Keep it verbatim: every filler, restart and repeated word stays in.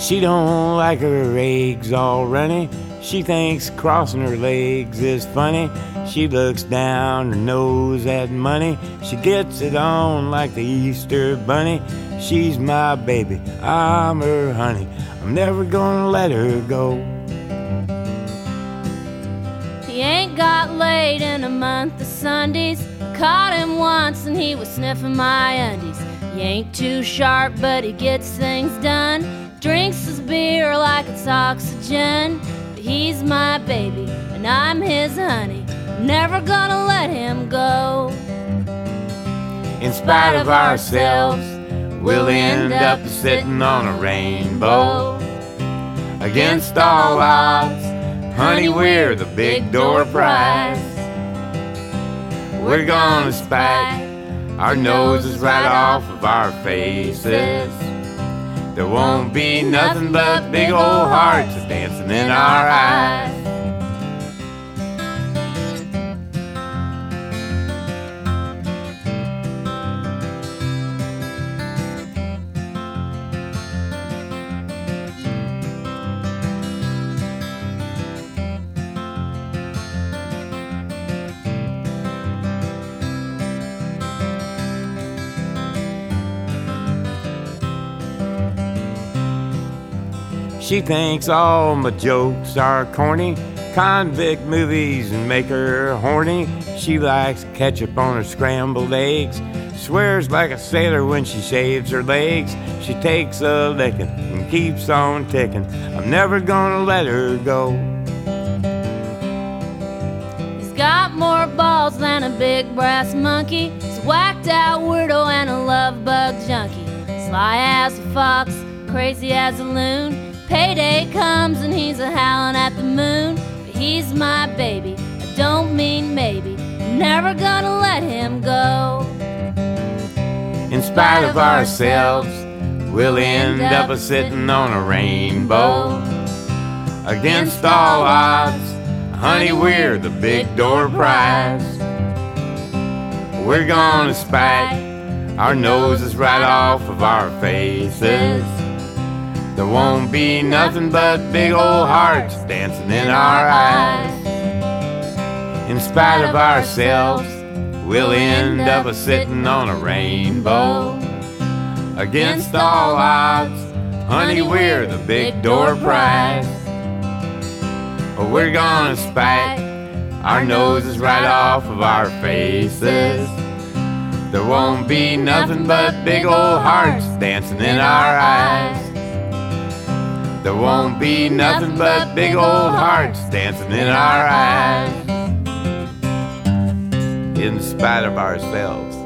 She don't like her eggs all runny. She thinks crossing her legs is funny. She looks down her nose at money. She gets it on like the Easter bunny. She's my baby, I'm her honey. I'm never gonna let her go. He ain't got laid in a month of Sundays. I caught him once and he was sniffing my undies. He ain't too sharp, but he gets things done. Drinks his beer like it's oxygen. But he's my baby and I'm his honey. I'm never gonna let him go. In spite of ourselves, we'll end up sitting on a rainbow. Against all odds, honey, we're the big door prize. We're gonna spike our noses right off of our faces. There won't be nothing but big old hearts dancing in our eyes. She thinks all my jokes are corny. Convict movies and make her horny. She likes ketchup on her scrambled eggs. Swears like a sailor when she shaves her legs. She takes a licking and keeps on ticking. I'm never gonna let her go. He's got more balls than a big brass monkey. He's a whacked out weirdo and a love bug junkie. Sly as a fox, crazy as a loon. Payday comes and he's a howling at the moon. But he's my baby, I don't mean maybe. I'm never gonna let him go. In spite of ourselves, we'll end up a sitting on a rainbow. Against all odds, honey, we're the big door prize. We're gonna spike our noses right off of our faces. There won't be nothing but big old hearts dancing in our eyes. In spite of ourselves, we'll end up a sitting on a rainbow. Against all odds, honey, we're the big door prize. We're gonna spike our noses right off of our faces. There won't be nothing but big old hearts dancing in our eyes. There won't be nothing but big old hearts dancing in our eyes. In spite of ourselves.